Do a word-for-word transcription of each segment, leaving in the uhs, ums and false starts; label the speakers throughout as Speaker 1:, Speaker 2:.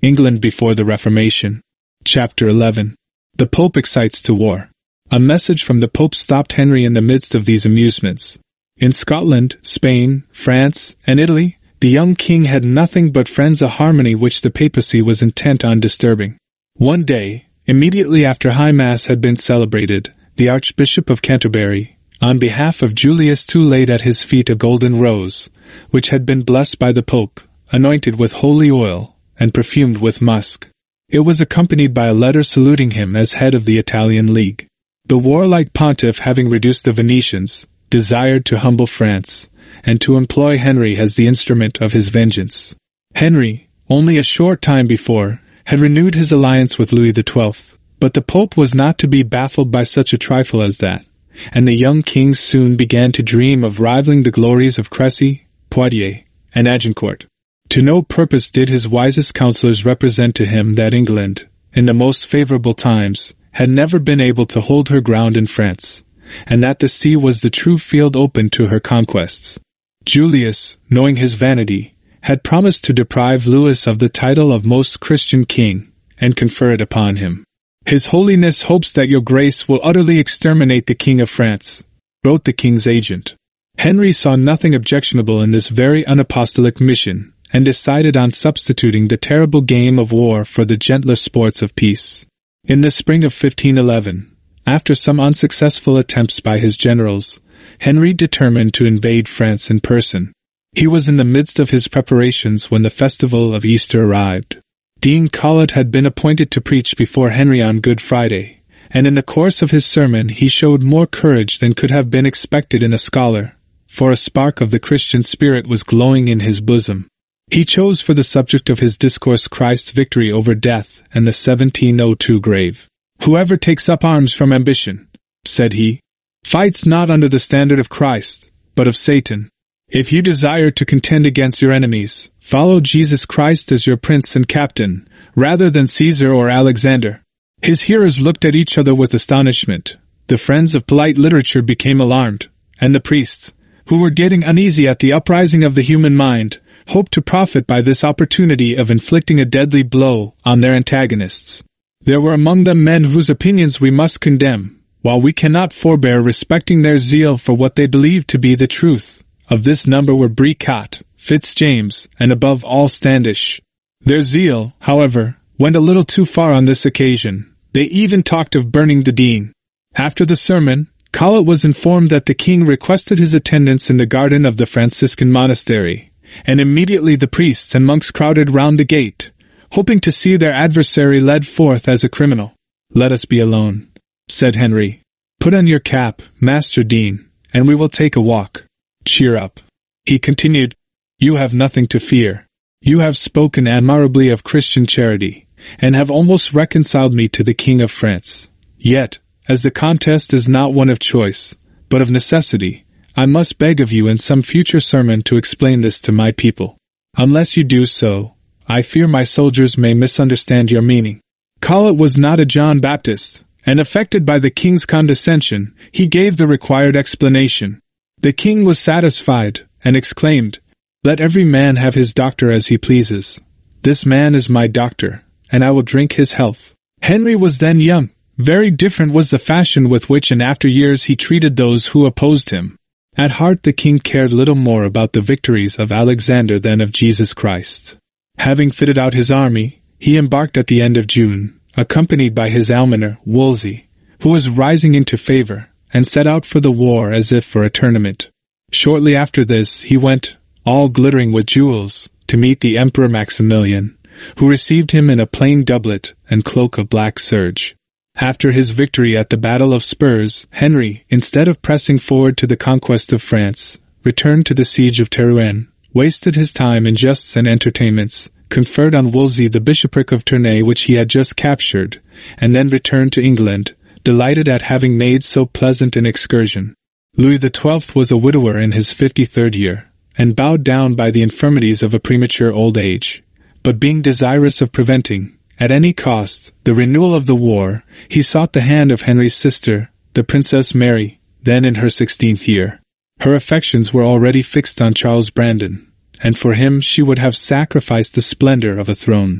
Speaker 1: England before the Reformation. Chapter eleven. The Pope excites to war. A message from the Pope stopped Henry in the midst of these amusements. In Scotland, Spain, France, and Italy, the young king had nothing but friends, a harmony which the papacy was intent on disturbing. One day, immediately after High Mass had been celebrated, the Archbishop of Canterbury, on behalf of Julius the Second, laid at his feet a golden rose, which had been blessed by the Pope, anointed with holy oil, and perfumed with musk. It was accompanied by a letter saluting him as head of the Italian League. The warlike pontiff, having reduced the Venetians, desired to humble France, and to employ Henry as the instrument of his vengeance. Henry, only a short time before, had renewed his alliance with Louis the Twelfth, but the Pope was not to be baffled by such a trifle as that, and the young king soon began to dream of rivaling the glories of Crécy, Poitiers, and Agincourt. To no purpose did his wisest counselors represent to him that England, in the most favorable times, had never been able to hold her ground in France, and that the sea was the true field open to her conquests. Julius, knowing his vanity, had promised to deprive Louis of the title of most Christian king, and confer it upon him. His Holiness hopes that your grace will utterly exterminate the King of France, wrote the king's agent. Henry saw nothing objectionable in this very unapostolic mission, and decided on substituting the terrible game of war for the gentler sports of peace. In the spring of fifteen eleven, after some unsuccessful attempts by his generals, Henry determined to invade France in person. He was in the midst of his preparations when the festival of Easter arrived. Dean Colet had been appointed to preach before Henry on Good Friday, and in the course of his sermon he showed more courage than could have been expected in a scholar, for a spark of the Christian spirit was glowing in his bosom. He chose for the subject of his discourse Christ's victory over death and the seventeen oh two grave. "Whoever takes up arms from ambition," said he, "fights not under the standard of Christ, but of Satan. If you desire to contend against your enemies, follow Jesus Christ as your prince and captain, rather than Caesar or Alexander." His hearers looked at each other with astonishment. The friends of polite literature became alarmed, and the priests, who were getting uneasy at the uprising of the human mind, hoped to profit by this opportunity of inflicting a deadly blow on their antagonists. There were among them men whose opinions we must condemn, while we cannot forbear respecting their zeal for what they believed to be the truth. Of this number were Bricot, Fitzjames, and above all Standish. Their zeal, however, went a little too far on this occasion. They even talked of burning the dean. After the sermon, Colet was informed that the king requested his attendance in the garden of the Franciscan monastery, and immediately the priests and monks crowded round the gate, hoping to see their adversary led forth as a criminal. "Let us be alone," said Henry. "Put on your cap, Master Dean, and we will take a walk. Cheer up," he continued. "You have nothing to fear. You have spoken admirably of Christian charity, and have almost reconciled me to the King of France. Yet, as the contest is not one of choice, but of necessity, I must beg of you in some future sermon to explain this to my people. Unless you do so, I fear my soldiers may misunderstand your meaning." Colet was not a John Baptist, and affected by the king's condescension, he gave the required explanation. The king was satisfied, and exclaimed, "Let every man have his doctor as he pleases. This man is my doctor, and I will drink his health." Henry was then young. Very different was the fashion with which in after years he treated those who opposed him. At heart the king cared little more about the victories of Alexander than of Jesus Christ. Having fitted out his army, he embarked at the end of June, accompanied by his almoner, Wolsey, who was rising into favor, and set out for the war as if for a tournament. Shortly after this he went, all glittering with jewels, to meet the Emperor Maximilian, who received him in a plain doublet and cloak of black serge. After his victory at the Battle of Spurs, Henry, instead of pressing forward to the conquest of France, returned to the siege of Terouanne, wasted his time in jests and entertainments, conferred on Wolsey the bishopric of Tournai which he had just captured, and then returned to England, delighted at having made so pleasant an excursion. Louis the Twelfth was a widower in his fifty-third year, and bowed down by the infirmities of a premature old age. But being desirous of preventing, at any cost, the renewal of the war, he sought the hand of Henry's sister, the Princess Mary, then in her sixteenth year. Her affections were already fixed on Charles Brandon, and for him she would have sacrificed the splendor of a throne.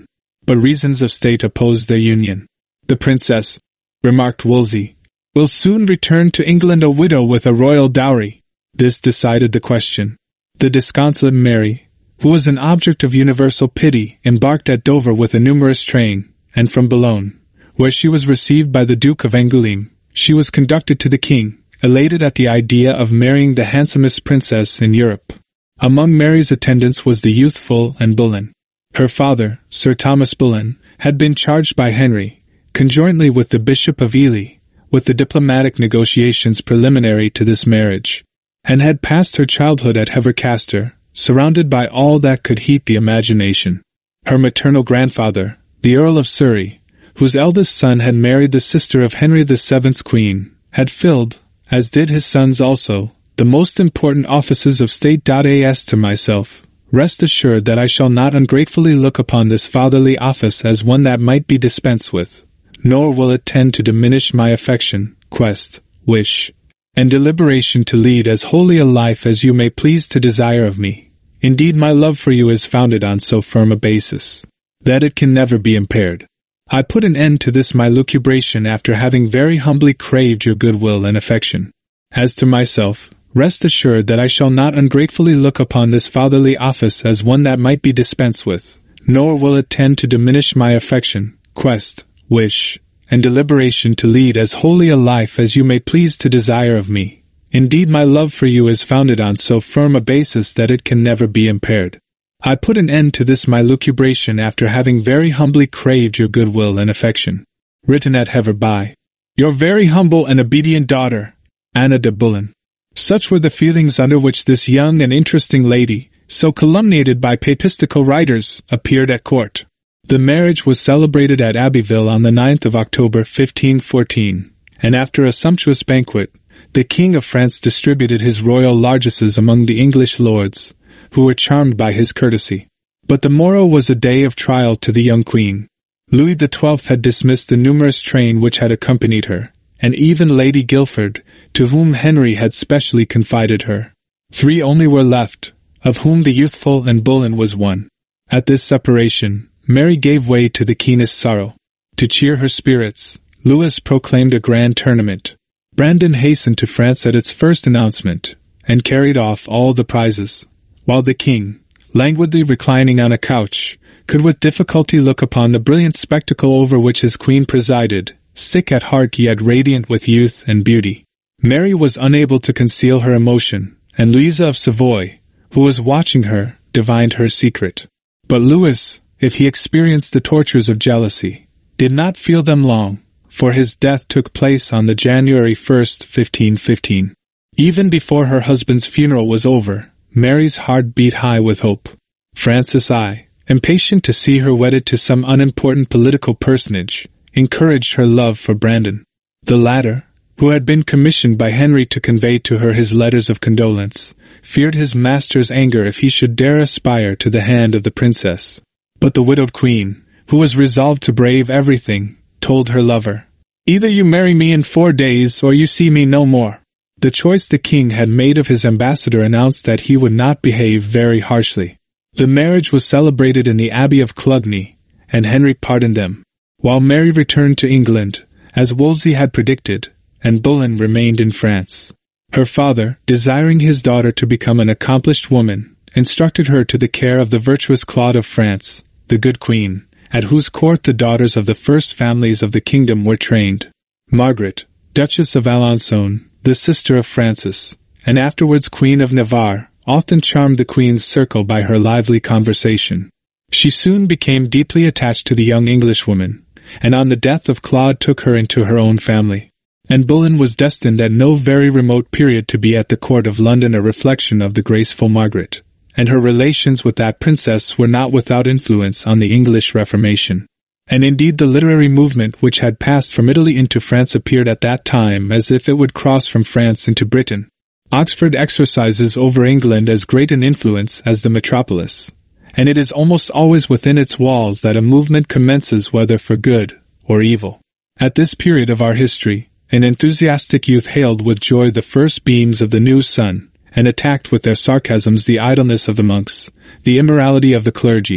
Speaker 1: but reasons of state opposed their union. "The princess," remarked Wolsey, "will soon return to England a widow with a royal dowry." This decided the question. The disconsolate Mary, who was an object of universal pity, embarked at Dover with a numerous train, and from Boulogne, where she was received by the Duke of Angoulême, she was conducted to the king, elated at the idea of marrying the handsomest princess in Europe. Among Mary's attendants was the youthful Anne Boleyn. Her father, Sir Thomas Boleyn, had been charged by Henry, conjointly with the Bishop of Ely, with the diplomatic negotiations preliminary to this marriage, and had passed her childhood at Hevercaster, surrounded by all that could heat the imagination. Her maternal grandfather, the Earl of Surrey, whose eldest son had married the sister of Henry the Seventh's queen, had filled, as did his sons also, the most important offices of state. As to myself, rest assured that I shall not ungratefully look upon this fatherly office as one that might be dispensed with, nor will it tend to diminish my affection, quest, wish, and deliberation to lead as holy a life as you may please to desire of me. Indeed, my love for you is founded on so firm a basis that it can never be impaired. I put an end to this my lucubration after having very humbly craved your goodwill and affection. As to myself, rest assured that I shall not ungratefully look upon this fatherly office as one that might be dispensed with, nor will it tend to diminish my affection, quest, wish, and deliberation to lead as holy a life as you may please to desire of me. Indeed, my love for you is founded on so firm a basis that it can never be impaired. I put an end to this my lucubration after having very humbly craved your goodwill and affection. Written at Hever by your very humble and obedient daughter, Anna de Boleyn. Such were the feelings under which this young and interesting lady, so calumniated by papistical writers, appeared at court. The marriage was celebrated at Abbeville on the ninth of October fifteen fourteen, and after a sumptuous banquet, the King of France distributed his royal largesses among the English lords, who were charmed by his courtesy. But the morrow was a day of trial to the young queen. Louis the Twelfth had dismissed the numerous train which had accompanied her, and even Lady Guilford, to whom Henry had specially confided her. Three only were left, of whom the youthful Anne Boleyn was one. At this separation, Mary gave way to the keenest sorrow. To cheer her spirits, Louis proclaimed a grand tournament. Brandon hastened to France at its first announcement, and carried off all the prizes, while the king, languidly reclining on a couch, could with difficulty look upon the brilliant spectacle over which his queen presided, sick at heart yet radiant with youth and beauty. Mary was unable to conceal her emotion, and Louisa of Savoy, who was watching her, divined her secret. But Louis, if he experienced the tortures of jealousy, did not feel them long, for his death took place on the January first, fifteen fifteen. Even before her husband's funeral was over, Mary's heart beat high with hope. Francis I, impatient to see her wedded to some unimportant political personage, encouraged her love for Brandon. The latter, who had been commissioned by Henry to convey to her his letters of condolence, feared his master's anger if he should dare aspire to the hand of the princess. But the widowed queen, who was resolved to brave everything, told her lover, "Either you marry me in four days or you see me no more." The choice the king had made of his ambassador announced that he would not behave very harshly. The marriage was celebrated in the Abbey of Clugny, and Henry pardoned them, while Mary returned to England, as Wolsey had predicted, and Boleyn remained in France. Her father, desiring his daughter to become an accomplished woman, instructed her to the care of the virtuous Claude of France, the good queen, at whose court the daughters of the first families of the kingdom were trained. Margaret, Duchess of Alençon, the sister of Francis, and afterwards Queen of Navarre, often charmed the queen's circle by her lively conversation. She soon became deeply attached to the young Englishwoman, and on the death of Claude took her into her own family. And Boleyn was destined at no very remote period to be at the court of London a reflection of the graceful Margaret, and her relations with that princess were not without influence on the English Reformation. And indeed the literary movement which had passed from Italy into France appeared at that time as if it would cross from France into Britain. Oxford exercises over England as great an influence as the metropolis, and it is almost always within its walls that a movement commences whether for good or evil. At this period of our history, an enthusiastic youth hailed with joy the first beams of the new sun, and attacked with their sarcasms the idleness of the monks, the immorality of the clergy,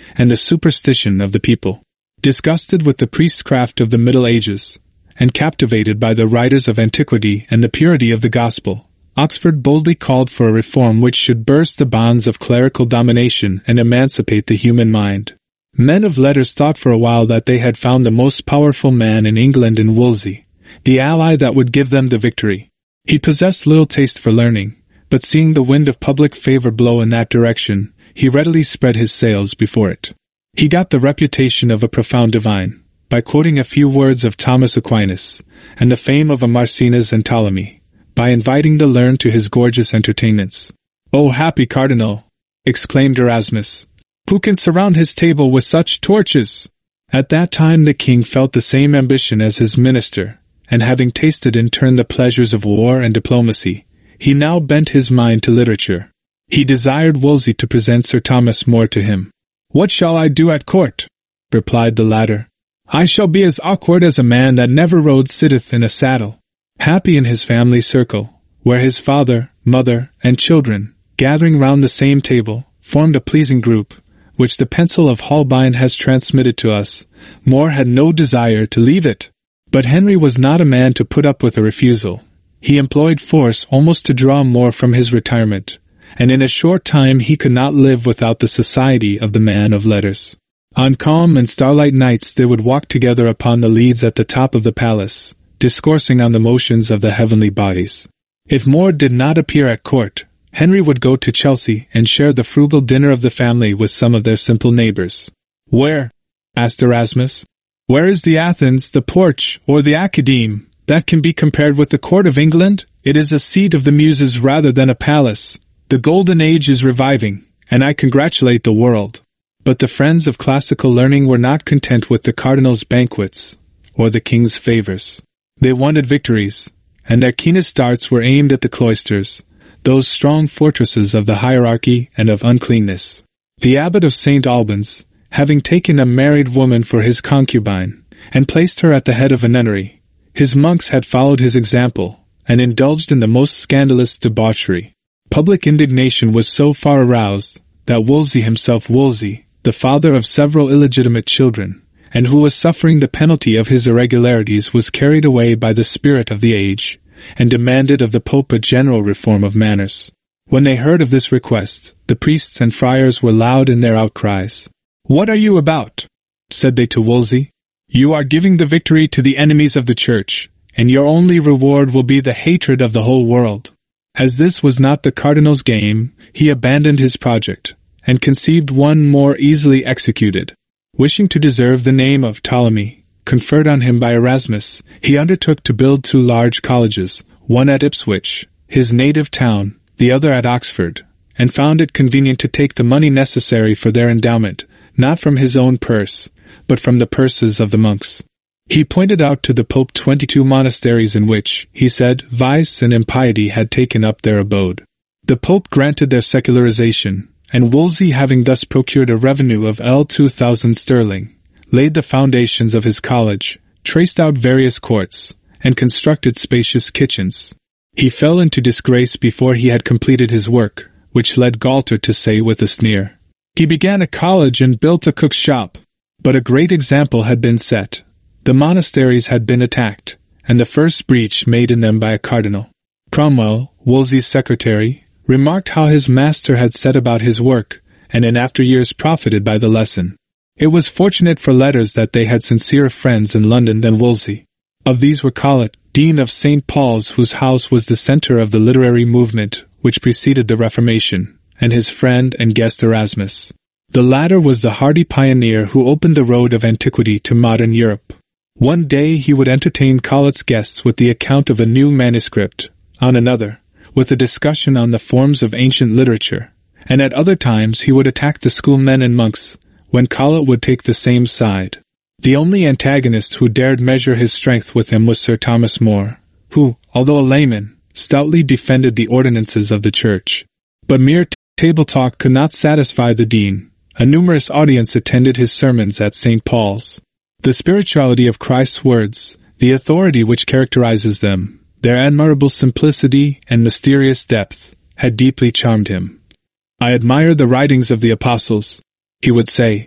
Speaker 1: and the superstition of the people. Disgusted with the priestcraft of the Middle Ages, and captivated by the writers of antiquity and the purity of the gospel, Oxford boldly called for a reform which should burst the bonds of clerical domination and emancipate the human mind. Men of letters thought for a while that they had found the most powerful man in England in Wolsey, the ally that would give them the victory. He possessed little taste for learning, but seeing the wind of public favor blow in that direction, he readily spread his sails before it. He got the reputation of a profound divine, by quoting a few words of Thomas Aquinas, and the fame of a Marcinus and Ptolemy, by inviting the learned to his gorgeous entertainments. "O happy cardinal!" exclaimed Erasmus, "who can surround his table with such torches?" At that time the king felt the same ambition as his minister, and having tasted in turn the pleasures of war and diplomacy, he now bent his mind to literature. He desired Wolsey to present Sir Thomas More to him. "What shall I do at court?" replied the latter. "I shall be as awkward as a man that never rode sitteth in a saddle." Happy in his family circle, where his father, mother, and children, gathering round the same table, formed a pleasing group, which the pencil of Holbein has transmitted to us, More had no desire to leave it. But Henry was not a man to put up with a refusal. He employed force almost to draw More from his retirement, and in a short time he could not live without the society of the man of letters. On calm and starlight nights they would walk together upon the leads at the top of the palace, discoursing on the motions of the heavenly bodies. If More did not appear at court, Henry would go to Chelsea and share the frugal dinner of the family with some of their simple neighbors. "Where?" asked Erasmus. "Where is the Athens, the Porch, or the Academe, that can be compared with the court of England? It is a seat of the muses rather than a palace. The golden age is reviving, and I congratulate the world." But the friends of classical learning were not content with the cardinal's banquets, or the king's favors. They wanted victories, and their keenest darts were aimed at the cloisters, those strong fortresses of the hierarchy and of uncleanness. The abbot of Saint Albans, having taken a married woman for his concubine, and placed her at the head of a nunnery, his monks had followed his example, and indulged in the most scandalous debauchery. Public indignation was so far aroused, that Wolsey himself Wolsey, the father of several illegitimate children, and who was suffering the penalty of his irregularities, was carried away by the spirit of the age, and demanded of the Pope a general reform of manners. When they heard of this request, the priests and friars were loud in their outcries. "What are you about?" said they to Wolsey. "You are giving the victory to the enemies of the Church, and your only reward will be the hatred of the whole world." As this was not the cardinal's game, he abandoned his project, and conceived one more easily executed. Wishing to deserve the name of Ptolemy, conferred on him by Erasmus, he undertook to build two large colleges, one at Ipswich, his native town, the other at Oxford, and found it convenient to take the money necessary for their endowment, not from his own purse, but from the purses of the monks. He pointed out to the Pope twenty-two monasteries in which, he said, vice and impiety had taken up their abode. The Pope granted their secularization, and Wolsey, having thus procured a revenue of two thousand sterling, laid the foundations of his college, traced out various courts, and constructed spacious kitchens. He fell into disgrace before he had completed his work, which led Galter to say with a sneer, "He began a college and built a cook's shop." But a great example had been set. The monasteries had been attacked, and the first breach made in them by a cardinal. Cromwell, Wolsey's secretary, remarked how his master had set about his work, and in after years profited by the lesson. It was fortunate for letters that they had sincerer friends in London than Wolsey. Of these were Colet, Dean of Saint Paul's, whose house was the centre of the literary movement which preceded the Reformation, and his friend and guest Erasmus. The latter was the hardy pioneer who opened the road of antiquity to modern Europe. One day he would entertain Colet's guests with the account of a new manuscript, on another, with a discussion on the forms of ancient literature, and at other times he would attack the schoolmen and monks, when Colet would take the same side. The only antagonist who dared measure his strength with him was Sir Thomas More, who, although a layman, stoutly defended the ordinances of the Church. But mere t- table talk could not satisfy the dean. A numerous audience attended his sermons at Saint Paul's. The spirituality of Christ's words, the authority which characterizes them, their admirable simplicity and mysterious depth, had deeply charmed him. "I admire the writings of the apostles," he would say,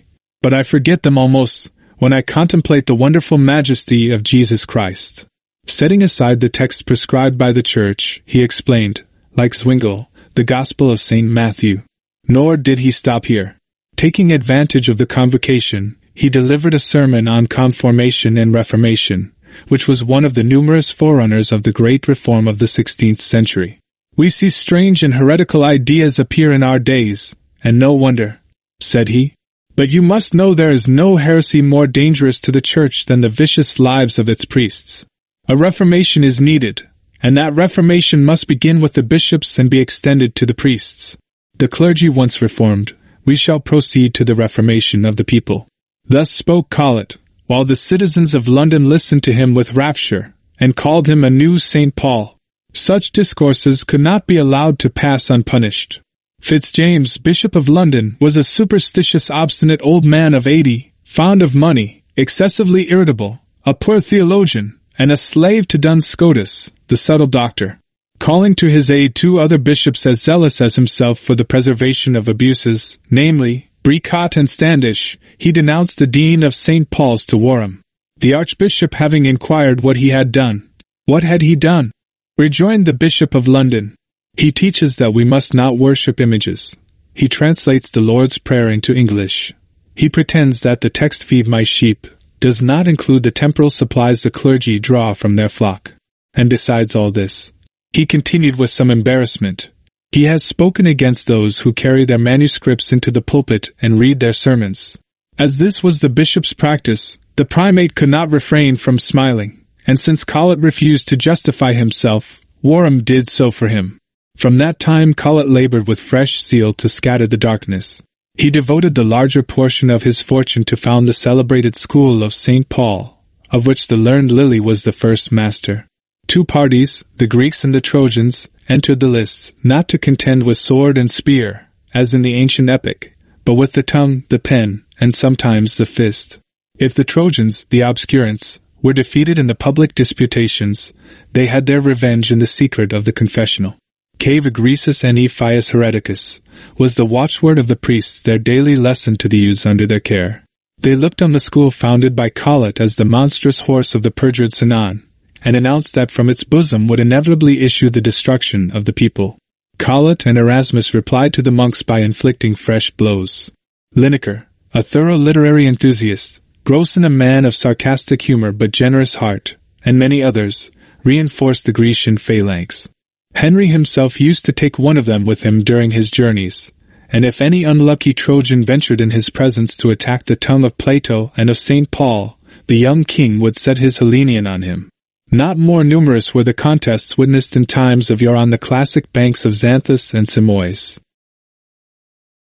Speaker 1: but I forget them almost when I contemplate the wonderful majesty of Jesus Christ. Setting aside the text prescribed by the Church, he explained, like Zwingli, the Gospel of Saint Matthew. Nor did he stop here. Taking advantage of the convocation, he delivered a sermon on Conformation and Reformation, which was one of the numerous forerunners of the great reform of the sixteenth century. We see strange and heretical ideas appear in our days, and no wonder, said he. But you must know there is no heresy more dangerous to the Church than the vicious lives of its priests. A reformation is needed, and that reformation must begin with the bishops and be extended to the priests. The clergy once reformed, we shall proceed to the reformation of the people. Thus spoke Colet, while the citizens of London listened to him with rapture, and called him a new Saint Paul. Such discourses could not be allowed to pass unpunished. Fitzjames, Bishop of London, was a superstitious, obstinate old man of eighty, fond of money, excessively irritable, a poor theologian, and a slave to Duns Scotus, the subtle doctor. Calling to his aid two other bishops as zealous as himself for the preservation of abuses, namely, Bricot and Standish, he denounced the Dean of Saint Paul's to Warham. The Archbishop having inquired what he had done, what had he done? Rejoined the Bishop of London. He teaches that we must not worship images. He translates the Lord's Prayer into English. He pretends that the text "feed my sheep" does not include the temporal supplies the clergy draw from their flock. And besides all this, he continued with some embarrassment, he has spoken against those who carry their manuscripts into the pulpit and read their sermons. As this was the bishop's practice, the primate could not refrain from smiling, and since Colet refused to justify himself, Warham did so for him. From that time Colet labored with fresh zeal to scatter the darkness. He devoted the larger portion of his fortune to found the celebrated school of Saint Paul, of which the learned Lilly was the first master. Two parties, the Greeks and the Trojans, entered the lists, not to contend with sword and spear, as in the ancient epic, but with the tongue, the pen, and sometimes the fist. If the Trojans, the obscurants, were defeated in the public disputations, they had their revenge in the secret of the confessional. Cave egregius and Ephius hereticus was the watchword of the priests, their daily lesson to the youths under their care. They looked on the school founded by Colet as the monstrous horse of the perjured Sinon, and announced that from its bosom would inevitably issue the destruction of the people. Colet and Erasmus replied to the monks by inflicting fresh blows. Linacre, a thorough literary enthusiast, Grocyn, a man of sarcastic humor but generous heart, and many others, reinforced the Grecian phalanx. Henry himself used to take one of them with him during his journeys, and if any unlucky Trojan ventured in his presence to attack the tongue of Plato and of Saint Paul, the young king would set his Hellenian on him. Not more numerous were the contests witnessed in times of yore on the classic banks of Xanthus and Simois.